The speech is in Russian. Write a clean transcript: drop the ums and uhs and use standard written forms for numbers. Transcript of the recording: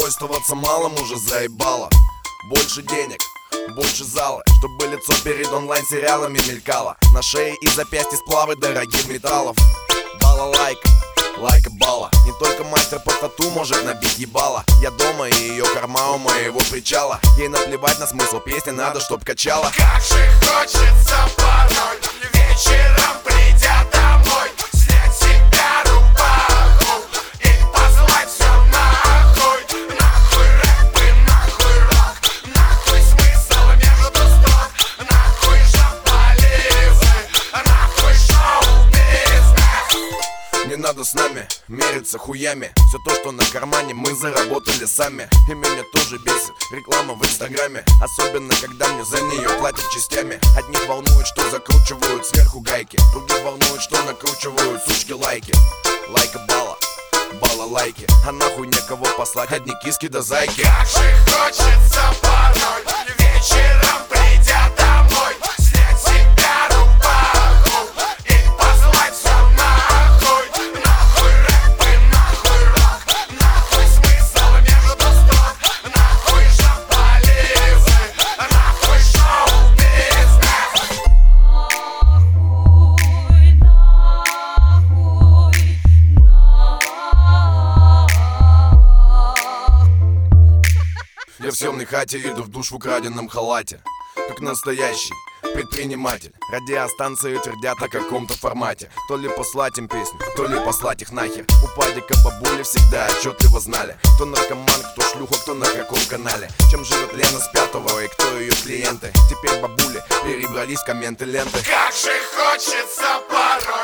Довольствоваться малым уже заебало. Больше денег, больше зала, чтобы лицо перед онлайн-сериалами мелькало. На шее и запястье сплавы дорогих металлов. Балалайка, лайка бала. Не только мастер по тату может набить ебало. Я дома и ее корма у моего причала. Ей наплевать на смысл песни, надо чтоб качала. Как же хочется порой вечером, придя домой, снять себя рубаху и послать все нахуй. Нахуй рэп и нахуй рок, нахуй смысл между строк, нахуй жополивы, нахуй шоу-бизнес. Не надо с нами мериться хуями. Все то, что на кармане, мы заработали сами. И меня тоже бесит реклама в инстаграме. Особенно, когда мне за нее платят частями. Одних волнует, что закручивают сверху гайки, других волнует, что накручивают сучки лайки. Лайка бала, бала лайки. А нахуй некого послать, одни киски да зайки. Как же хочется порой вечером, придя домой, снять себя рубаху и послать все нахуй. Нахуй рэп и нахуй рок, нахуй смысл между строк, нахуй жополивы, нахуй шоу-бизнес. Я в съемной хате иду в душ в украденном халате, как настоящий предприниматель. Радиостанции твердят о каком-то формате. То ли послать им песню, то ли послать их нахер. У падика бабули всегда отчет его знали. Кто наркоман, кто шлюха, кто на каком канале. Чем живет Лена с пятого и кто ее клиенты. Теперь бабули перебрались в комменты ленты. Как же хочется порой